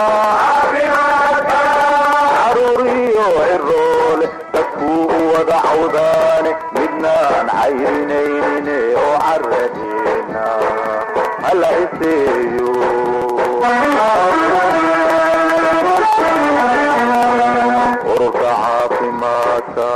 caruuriyo ciroole dadkuu wada cawdaane midnaan cayrinayne oo caradeena hala iseeyo ururka caafimaadka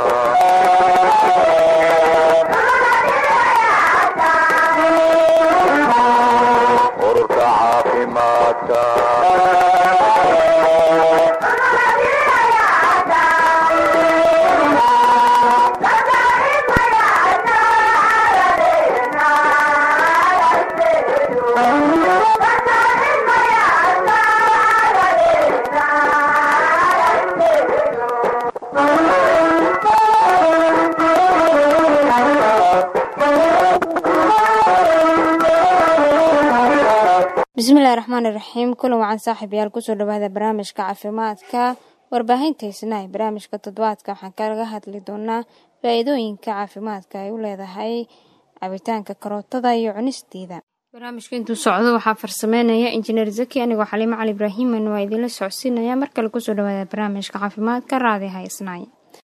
bismillahi raxmaani raxiim. kulan wacan saaxiibayaal kusoo dhawaada barnaamijka caafimaadka warbaahintaysana barnaamijka toddobaadka waxaan kaga hadli doonaa faa-iidooyinka caafimaadka ay u leedahay cabitaanka karootada iyo cunisteeda. barnaamijka intuu socdo waxaa farsameynaya injineer zaki, anigoo xaliimo cali ibraahiman waa idinla socodsiinaya. markale kusoo dhawaada barnaamijka caafimaadka raadi haysnaay.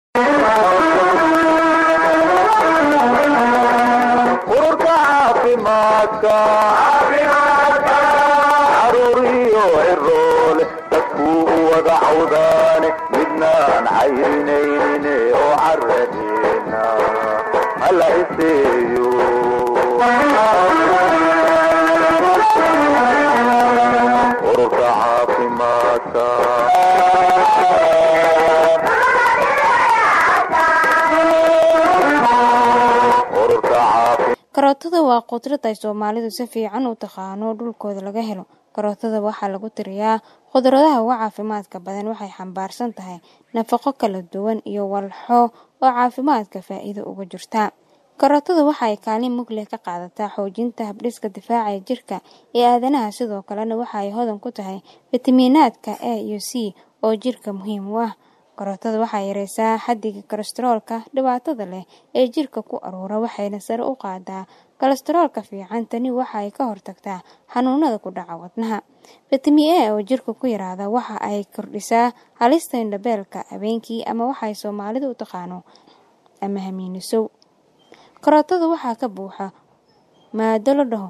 ururka caafimaadka caruuriyo ciroole dadkuu wada cawdaane midnaan cayrinayne oo caradeena hala iseeyo ururka caafimaadka karootada waa qudrad ay soomaalidu si fiican u taqaano dhulkooda laga helo. karootada waxaa lagu tiriyaa khudradaha uga caafimaadka badan. waxay xambaarsan tahay nafaqo kala duwan iyo walxo oo caafimaadka faa-iido uga jirta. karootada waxay kaalin mug leh ka qaadataa xoojinta habdhiska difaaca ee jirka ee aadanaha. sidoo kalena waxay hodan ku tahay fitamiinaadka A iyo C oo jirka muhiim u ah. karootada waxay yareysaa xaddiga kolestaroolka dhibaatada leh ee jirka ku aruura, waxayna sare u qaadaa kolestaroolka fiican. tani waxay ka hortagtaa xanuunada ku dhaca wadnaha. fitamiin A oo jirka ku yaraada waxa ay kordhisaa halista indhabeelka habeenkii ama waxay soomaalidu u taqaano ama hamiinisow. karootada waxaa ka buuxa maado la dhaho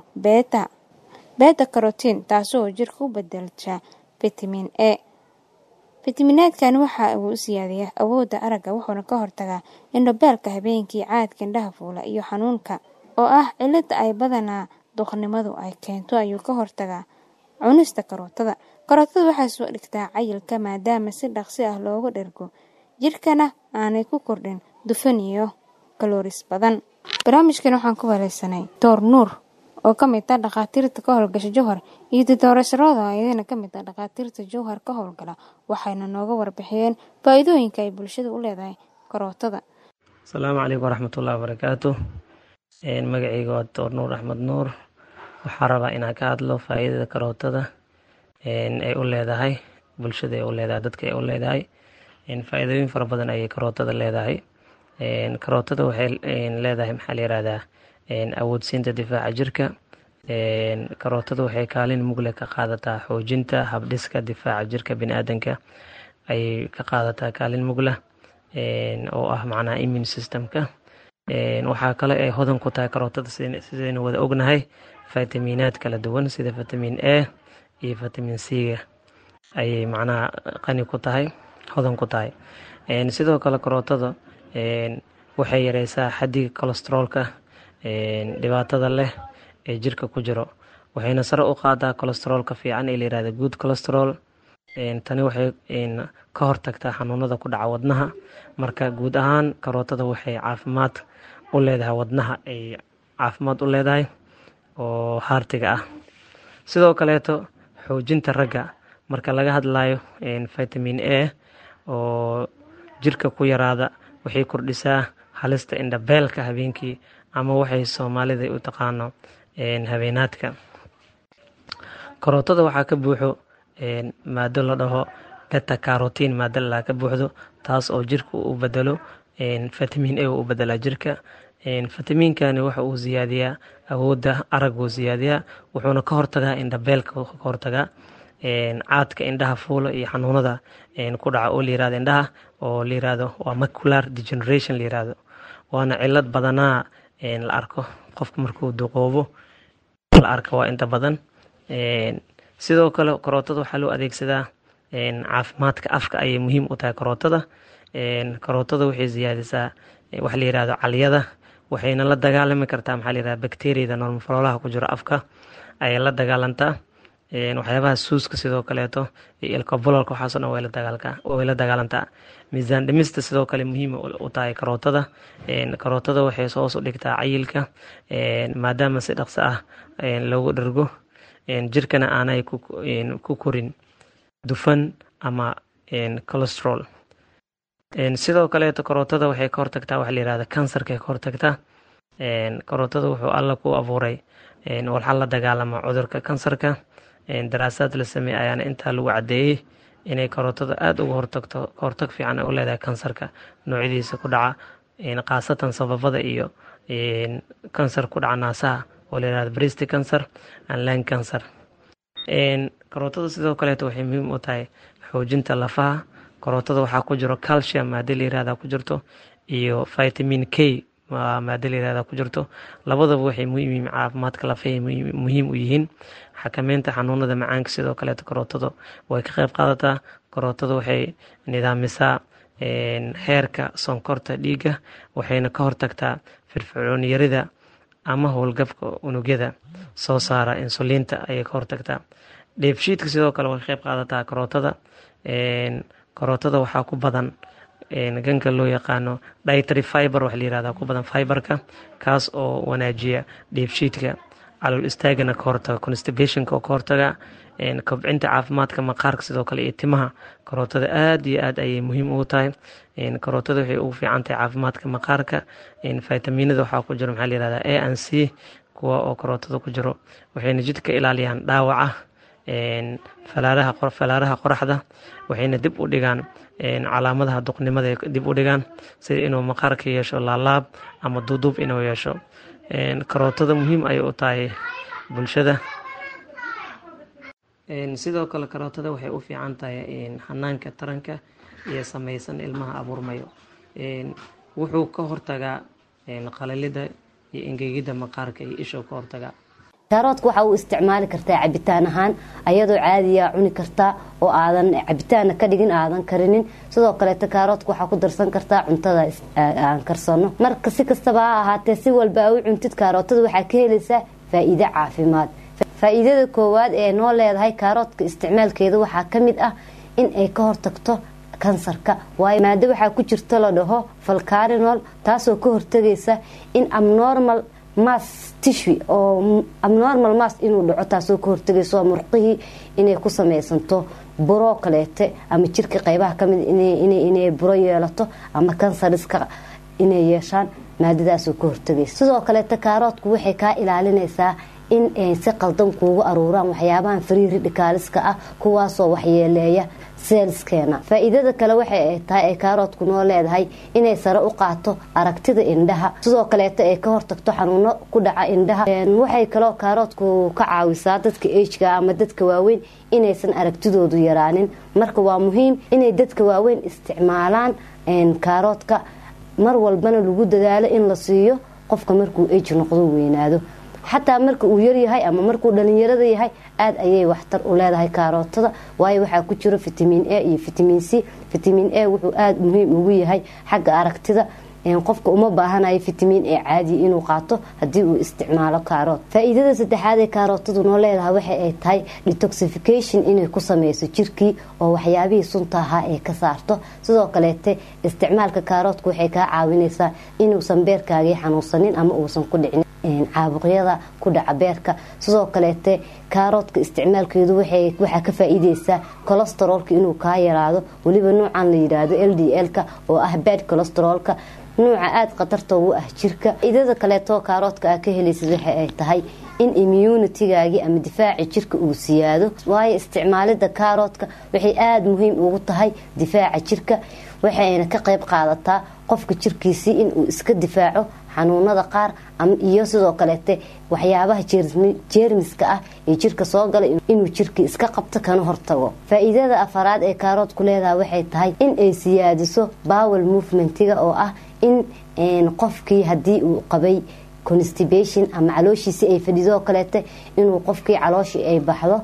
beta carotin, taasoo jirka u bedelta fitamiin A. fitamiinaadkan waxa uu siyaadiyaa awoodda aragga, wuxuuna ka hortagaa indhabeelka habeenkii, caadka indhaha fuula iyo xanuunka oo ah cilada ay badanaa duqnimadu ay keento ayuu ka hortagaa cunista karootada. karootada waxay soo dhigtaa cayilka maadaama si dhaqsi ah looga dhergo jirkana aanay ku kordhin dufan iyo kalooris badan. barnaamijkan waxaan ku wareysanay Dr. Nuur oo ka mid ah dhakhaatiirta ka howlgasha Jowhar iyo Dr. Sharooda ayadana ka mid ah dhakhaatiirta Jowhar ka howlgala. waxayna nooga warbixiyeen faa'iidooyinka ay bulshada u leedahay karootada. asalaamu calaykum waraxmatullahi wabarakaatu. magacayga waa Dr. Nuur Axmed Nuur. waxaan rabaa inaan ka hadlo faa'iidada karootada ay u leedahay bulshada, ay u leedahay dadka, ay u leedahay faa'iidooyin fara badan ayay karootada leedahay. karootada waxay leedahay maxaa la yiraahdaa awoodsiinta difaaca jirka. karootada waxay kaalin mugle ka qaadataa xoojinta habdhiska difaaca jirka biniaadanka, ayay ka qaadataa kaalin mugla oo ah macnaha immune systemka. waxaa kale ay hodan ku tahay karootada sidaynu wada ognahay fitamiinaad kala duwan sida fitamiin A iyo fitamiin C-ga ayay macnaha qani ku tahay, hodan ku tahay. sidoo kale karootada waxay yareysaa xaddiga kolestaroolka dhibaatada leh ee jirka ku jiro, waxayna sare u qaadaa kolestaroolka fiican ee la yirahdo good cholesterol. tani waxay ka hortagtaa xanuunada ku dhaca wadnaha. marka guud ahaan karootada waxay caafimaad u leedahay wadnaha, ay caafimaad u leedahay oo haartiga ah. sidoo kaleeto xoojinta ragga marka laga hadlayo fitamiin A oo jirka ku yaraada waxay kordhisaa halista indhabeelka habeenkii ama waxay soomaalida u taqaano habeenaadka. karootada waxaa ka buuxo maado la dhaho beta carotin, maado la ka buuxdo taas oo jirka u bedelo fitamiin A u bedela jirka. fitamiinkani waxa uu ziyaadiyaa awoodda aragga, uu ziyaadiyaa, wuxuuna ka hortagaa indhabeelka, ka hortagaa caadka indhaha fuula iyo xanuunada ku dhaca oo la yirahdo indhaha oo la yirahdo waa macular degeneration la yirahdo, waana cilad badanaa la arko qofka markuu duqoobo la arko waa inta badan. sidoo kale karootada waxaa loo adeegsadaa caafimaadka afka ayay muhiim u tahay karootada. karootada waxay siyaadisaa waxa la yirahdo calyada, waxayna la dagaalami kartaa maxaa la yirahdaa bakteeriyada normofloraha ku jira afka ayay la dagaalantaa. waxyaabaha suuska sidoo kaleeto iyo ilka bulalka waxaasoo dhan way la dagaalantaa. miisaan dhimista sidoo kale muhiim u tahay karootada. karootada waxay hoos u dhigtaa cayilka maadaama si dhaqso ah loogu dhergo, jirkana aanay ku korin dufan ama cholesterol. sidoo kaleeto karootada waxay ka hortagtaa waxa la yirahdo kansarka ka hortagtaa. karootada wuxuu alla ku abuuray walxa la dagaalama cudurka kansarka. daraasaad la sameeyay ayaana intaa lagu cadeeyay inay karootada aad uga hortagto, hortag fiican u leedahay kansarka noocyadiisa ku dhaca, khaasatan sababada iyo kansar ku dhaca naasaha oo la yirahdo breast cancer and lung cancer. karootada sidoo kaleeto waxay muhiim u tahay xoojinta lafaha. karootada waxaa ku jiro calcium maada la yirahdo ku jirto iyo vitamin K maada la yirahdo ku jirto. labadaba waxay muhiim caafimaadka lafaha muhiim u yihiin. xakameynta xanuunada macaanka sidoo kaleeto karootada way ka qayb qaadataa. karootada waxay nidaamisaa heerka sonkorta dhiigga, waxayna ka hortagtaa firfircooni yarida ama howlgabka unugyada soo saara insuliinta ayay ka hortagtaa. dheefshiidka sidoo kale way ka qayb qaadataa karootada. karootada waxaa ku badan ganka loo yaqaano dietary fiber waxa la yirahdaa ku badan fiberka, kaas oo wanaajiya dheefshiidka, calool istaagana ka hortaga, constipationka oo ka hortaga, kobcinta caafimaadka maqaarka sidoo kale iyo timaha. karootada aad iyo aad ayay muhiim ugu tahay. karootada waxay ugu fiican tahay caafimaadka maqaarka. fitaminada waxaa ku jiro maxaa la yirahdaa A and C kuwa oo karootada ku jiro, waxayna jidhka ilaaliyaan dhaawaca falaaraha qoraxda, waxayna dib u dhigaan calaamadaha duqnimada dib u dhigaan, sida inuu maqaarka yeesho laalaab ama duuduub inuu yeesho. karootada muhiim ayay u tahay bulshada. sidoo kale karootada waxay u fiican tahay xanaanka taranka iyo samaysan ilmaha abuurmayo. wuxuu ka hortagaa qalalida iyo engegida maqaarka iyo isha ka hortagaa. kaaroodka waxa uu isticmaali kartaa cabitaan ahaan ayadoo caadiya cuni kartaa oo aadan cabitaana ka dhigin, aadan karinin. sidoo kale kaaroodka waxa ku darsan kartaa cuntada aan karsano. marka si kastaba ha ahaatee si walba u cuntid kaarootada waxaa ka helaysaa faa'iido caafimaad. faa'iidada koowaad ee noo leedahay kaaroodka isticmaalkeeda waxaa ka mid ah in ay ka hortagto kansarka, waayo maado waxaa ku jirta la dhaho falcarinol, taasoo ka hortagaysa in abnormal mass tissue oo abnormal mass inuu dhaco, taasoo ka hortagayso murqihii inay ku samaysanto buro kaleete ama jirka qaybaha kamid inay buro yeelato ama kansariska inay yeeshaan, maadadaasoo ka hortagaysa. sidoo kaleete kaaroodku waxay kaa ilaalinaysaa in ay si qaldan kuugu aruuraan waxyaabahan free radicalska ah kuwaasoo waxyeeleeya seelskeena. faa'iidada kale waxay tahay ay kaaroodku noo leedahay inay sare u qaato aragtida indhaha, sidoo kaleeto ay ka hortagto xanuuno ku dhaca indhaha. waxay kaloo kaaroodku ka caawisaa dadka age-ka ama dadka waaweyn inaysan aragtidoodu yaraanin. marka waa muhiim inay dadka waaweyn isticmaalaan kaaroodka, mar walbana lagu dadaalo in la siiyo qofka markuu age noqdo weynaado. xataa marka uu yaryahay ama markuu dhalinyarada yahay aad ayay waxtar u leedahay kaarootada, waayo waxaa ku jiro vitamin A iyo vitamin C. vitamin A wuxuu aad muhiim ugu yahay xagga aragtida. qofka uma baahanayo vitamin A caadi inuu qaato haddii uu isticmaalo kaarood. faa'iidada saddexaad ee kaarootadu noo leedahay waxa ay tahay detoxification, inay ku sameyso jirkii oo waxyaabihii sunta ahaa ay ka saarto. sidoo kaleete isticmaalka kaaroodka waxay kaa caawinaysaa inuusan beerkaagii xanuunsanin ama uusan ku dhicin caabuqyada ku dhaca beerka. sidoo kaleete kaaroodka isticmaalkeedu waxaa ka faa'iideysaa cholesterolka inuu kaa yaraado, weliba noocan la yiraahdo LDL-ka oo ah bad cholesterolka, nooca aad khatarta ugu ah jirka. faa'iidada kaleeto kaaroodka aad ka helaysid waxa ay tahay in immunity-gaagii ama difaaci jirka uu siyaado, waayo isticmaalida kaaroodka waxay aad muhiim ugu tahay difaaca jirka. waxayna ka qayb qaadataa qofka jirkiisii inuu iska difaaco xanuunada qaar iyo sidoo kaleete waxyaabaha jeermiska ah ee jirka soo gala inuu jirka iska qabto kana hortago. faa'iidada afaraad ee kaaroodku leedahay waxay tahay in ay siyaadiso bowel movementiga oo ah in qofkii haddii uu qabay constipation ama calooshiisi ay fadhido kaleete inuu qofkii calooshii ay baxdo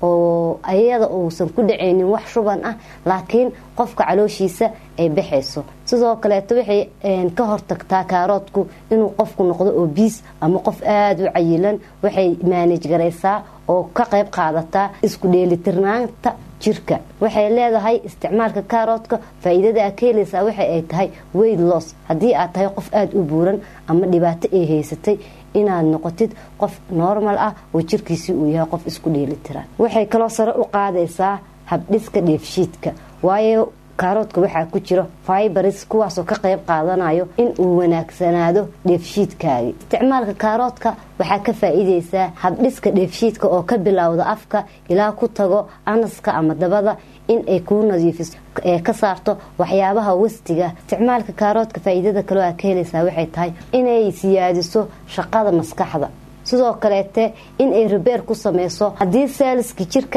oo ayada uusan ku dhaceynin wax shuban ah laakiin qofka calooshiisa ay baxayso. sidoo kaleeto waxay ka hortagtaa kaaroodku inuu qofku noqdo obese ama qof aad u cayilan. waxay manage garaysaa oo ka qayb qaadataa isku dheelitirnaanta jirka. waxay leedahay isticmaalka kaaroodka faa'iidada ka helaysaa waxa ay tahay weight loss. haddii aad tahay qof aad u buuran ama dhibaato ay haysatay inaad noqotid qof normal ah oo jirkiisii uu yahay qof isku dheelitiran. waxay kaloo sare u qaadaysaa habdhiska dheefshiidka waayo kaaroodka waxaa ku jiro fibers kuwaasoo ka qayb qaadanayo in uu wanaagsanaado dheefshiidkaagi. isticmaalka kaaroodka waxaa ka faa'iidaysaa habdhiska dheefshiidka oo ka bilowda afka ilaa ku tago anaska ama dabada in ay kuu nadiifiso ee ka saarto waxyaabaha wastiga. isticmaalka kaaroodka faa'iidada kale oo ka helaysaa waxay tahay inay siyaadiso shaqada maskaxda. sidoo kaleete in ay repair ku sameyso haddii seelska jirka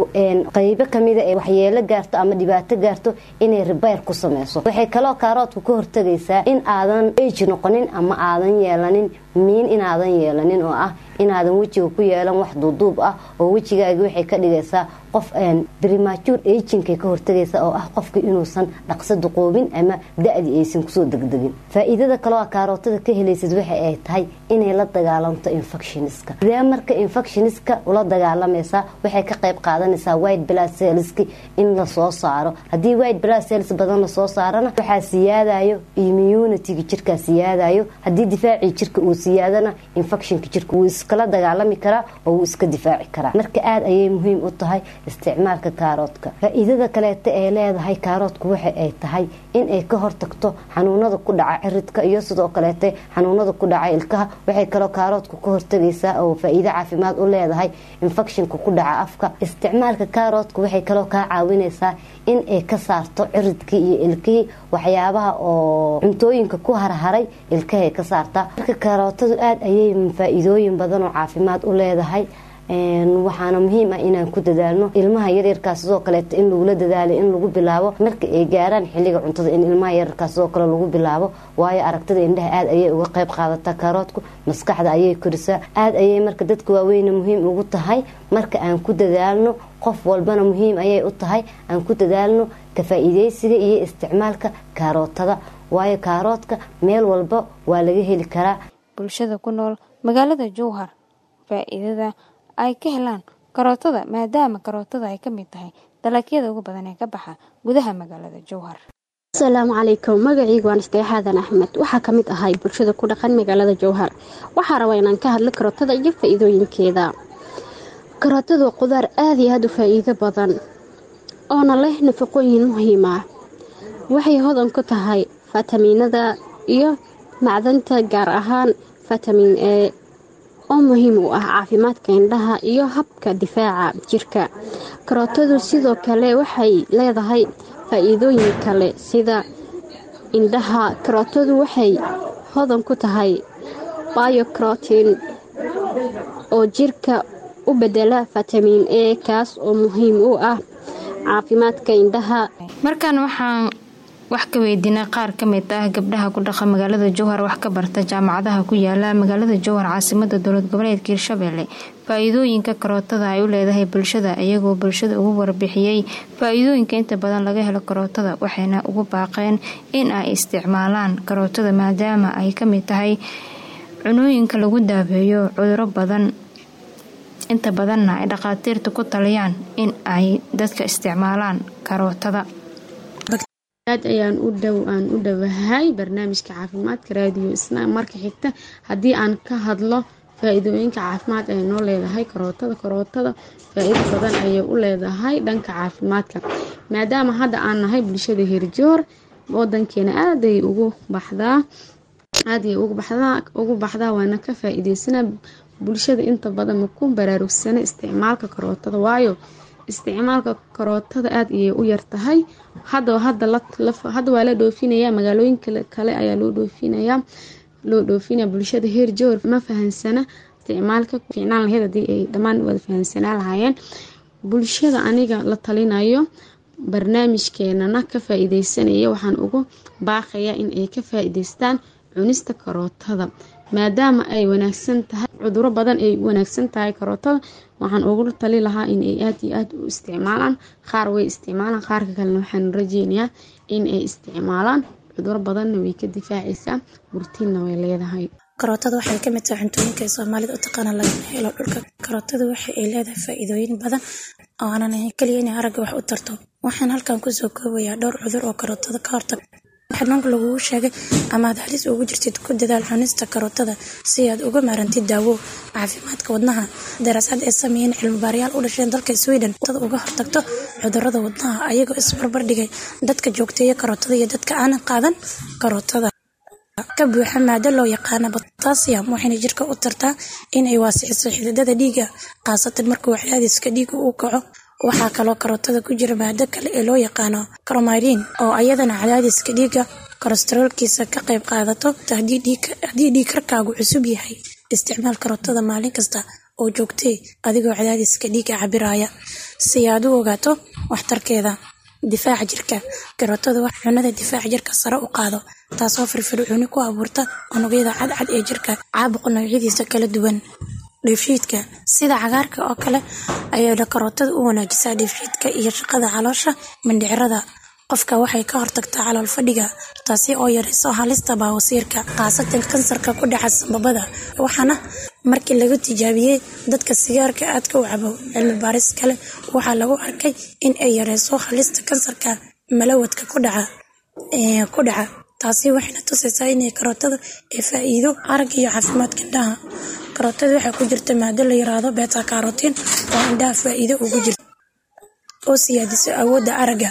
qaybo kamida ay waxyeelo gaarto ama dhibaato gaarto inay repair ku sameyso. waxay kaloo kaaroodku ka hortagaysaa in aadan age noqonin ama aadan yeelanin miin inaadan yeelanin oo ah inaadan wejiga ku yeelan wax duuduub ah oo wejigaagi waxay ka dhigaysaa qof premature aging ka hortagaysa oo ah qofka inuusan dhaqso duqoobin ama da'di aysan kusoo degdegin. faa'iidada kale oo kaarootada ka helaysid waxa ay tahay inay la dagaalanto infectionska. sidee marka infectionska ula dagaalamaysaa waxay ka qayb qaadanaysaa white blood cells in la soo saaro. haddii white blood cells badan la soo saarana waxaa siyaadayo immunity jirka siyaadayo. haddii difaaci jirka uu siyaadana infectionka jirka uu iskala dagaalami karaa oo uu iska difaaci karaa. marka aad ayay muhiim u tahay isticmaalka kaaroodka. faa'iidada kaleete ee leedahay kaaroodku waxa ay tahay in ay ka hortagto xanuunada ku dhaca ciridka iyo sidoo kaleete xanuunada ku dhaca ilkaha. waxay kaloo kaaroodku ka hortagaysaa oo faa'iido caafimaad u leedahay infectionka ku dhaca afka. isticmaalka kaaroodku waxay kaloo ka caawinaysaa in ay ka saarto ciridkii iyo ilkihii waxyaabaha oo cuntooyinka ku harharay ilkahay ka saartaa. marka kaarootadu aad ayay faa'iidooyin badan oo caafimaad u leedahay. waxaana muhiim ah inaan ku dadaalno ilmaha yaryarkaas sidoo kaleeto in lagula dadaalo in lagu bilaabo marka ay gaaraan xilliga cuntada in ilmaha yaryarkaas sidoo kale lagu bilaabo waayo aragtida indhaha aad ayay uga qayb qaadataa kaaroodku. maskaxda ayay korisaa. aad ayay marka dadka waaweyna muhiim ugu tahay. marka aan ku dadaalno qof walbana muhiim ayay u tahay aan ku dadaalno ka faa'iidaysiga iyo isticmaalka kaarootada waayo kaaroodka meel walba waa laga heli karaa. bulshada ku nool magaalada Jowhar faa'iidada ay ka helaan karootada maadaama karootada ay ka mid tahay dalagyada ugu badan ee ka baxa gudaha magaalada Jowhar. Assalaamu calaykum. magacaygu waan Isteexaadan Axmed. waxaa ka mid ahay bulshada ku dhaqan magaalada Jowhar. waxaa rabaa inaan ka hadlo karootada iyo faa'iidooyinkeeda. karootadu waa qudaar aad iyo aad u faa'iido badan oona leh nafaqooyin muhiim ah. waxay hodan ku tahay fitamiinada iyo macdanta gaar ahaan fitamiin A oo muhiim u ah caafimaadka indhaha iyo habka difaaca jirka. karootadu sidoo kale waxay leedahay faa'iidooyin kale sida indhaha. karootadu waxay hodan ku tahay biocarotene oo jirka u bedela fitamiin A kaas oo muhiim u ah caafimaadka indhaha. markaan waxaan wax ka weydiinay qaar ka mid ah gabdhaha ku dhaqan magaalada Jowhar wax ka barta jaamacadaha ku yaala magaalada Jowhar caasimadda dowlad goboleedka Hirshabelle faa'iidooyinka karootada ay u leedahay bulshada iyagoo bulshada ugu warbixiyay faa'iidooyinka inta badan laga helo karootada waxayna ugu baaqeen in ay isticmaalaan karootada maadaama ay ka mid tahay cunooyinka lagu daaweeyo cudurro badan inta badanna ay dhaqaatiirtu ku taliyaan in ay dadka isticmaalaan karootada. aad ayaan u dhawahay barnaamijka caafimaadka raadiyo isna marka xigta haddii aan ka hadlo faa'iidooyinka caafimaad ay noo leedahay karootada faa'iido badan ayay u leedahay dhanka caafimaadka maadaama hadda aan nahay bulshada Hirsjoor wadankeena aad ay ugu baxdaa waana ka faa'iideysana bulshada inta badan ma ku baraarugsana isticmaalka karootada waayo isticmaalka karootada aad ayay u yartahay. hadda waa la dhoofinaya magaalooyin kale ayaa loo dhoofinayaa loo dhoofina bulshada heer joor ma fahansana isticmaalka fiicnaan lahayd haddii ay dhammaan wada fahansanaa lahaayeen. Bulshada aniga la talinayo barnaamijkeenana ka faa'iideysanaya waxaan ugu baaqayaa in ay ka faa'iideystaan cunista karootada maadaama ay wanaagsan tahay cudurro badan ay wanaagsan tahay karootada. waxaan ugu tali lahaa in ay aad iyo aad u isticmaalaan. qaar way isticmaalaan, qaarka kalena waxaan rajeynayaa in ay isticmaalaan. cudurro badanna way ka difaacaysaa, borotiinna way leedahay. karootada waxay ka mid tahay cuntooyinka ay Soomaalida u taqaan laga helo dhulka. karootada waxay leedahay faa'iidooyin badan oo aanan kaliya in aragga wax u tarto. waxaan halkan ku soo koobayaa dhowr cudur oo karootada ka hortag. waxaan lagu sheegay ama aad halis ugu jirtid ku dadaal cunista karootada si aad uga maarantid daawo caafimaadka wadnaha. daraasad ay sameeyeen cilmi-baarayaal u dhashay dalka Sweden dad uga hortagto cudurrada wadnaha ayagoo isbarbar dhigay dadka joogteeya karootada iyo dadka aan qaadan karootada. ka buuxa maado loo yaqaan potassium waxayna jirka u tartaa in ay waasiciso xididada dhiigga khaasatan marka cadaadiska dhiigga uu kaco. waxaa kaloo karootada ku jira maado kale ee loo yaqaano cromolyn oo ayadana cadaadiska dhiigga kolestaroolkiisa ka qayb qaadato. haddii dhiigkarkaagu cusub yahay, isticmaal karootada maalin kasta oo joogtee adigoo cadaadiska dhiigga cabiraya si aad u ogaato waxtarkeeda. difaaca jirka. karootada wax cunada difaaca jirka sare u qaado, taasoo firfircooni ku abuurta unugyada cadcad ee jirka. caabuqa noocyadiisa kala duwan. dheefshiidka. sida cagaarka oo kale ayay karootada u wanaajisaa dheefshiidka iyo shaqada caloosha mindhicirada. qofka waxay ka hortagtaa calool fadhiga, taasi oo yareyso halista baawasiirka, khaasatan kansarka ku dhaca sanbabada. waxaana markii lagu tijaabiyey dadka sigaarka aadka u cabo, cilmi baaris kale waxaa lagu arkay in ay yareyso halista kansarka malawadka ku dhaca. taasi waxayna tusaysaa inay karootada ay faa'iido arag iyo caafimaadka indhaha. karootada waxaa ku jirta maado la yiraahdo beta carotene oo indhaha faa'iido ugu jirta oo siyaadiso awoodda aragga.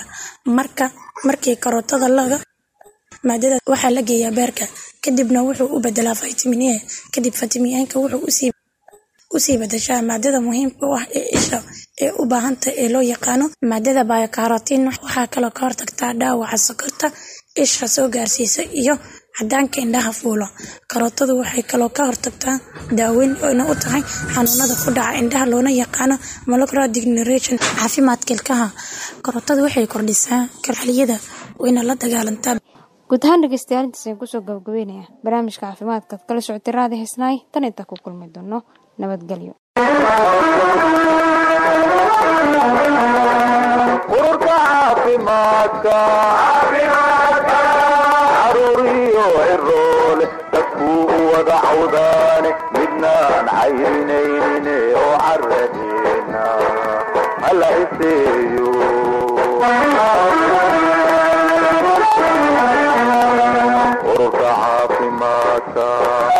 markii karootada maadada waxaa la geeyaa beerka, kadibna wuxuu u bedelaa vitamin A. kadib vitamin A-ka wuxuu usii bedeshaa maadada muhiimka u ah ee isha ee u baahantahay ee loo yaqaano maadada biocarotene. waxaa kaloo ka hortagtaa dhaawaca sokorta isha soo gaarsiisa iyo cadaanka indhaha fuulo. karootadu waxay kaloo ka hortagtaa daaweyn oyna u tahay xanuunada ku dhaca indhaha loona yaqaano macular degeneration. caafimaadka ilkaha. karootada waxay kordhisaa kalxaliyada wayna la dagaalantaa. guud ahaan dhegeystayaal intaasaan kusoo gabagabeynaya barnaamijka caafimaadka kala socotay raadi Haysnaay. tan inta ku kulmi doono nabadgelyo. ururka caafimaadka caruuriyo ciroole dadkuu wada cawdaane midnaan cayrinayne oo caradeena hala iseeyo. ururka caafimaadka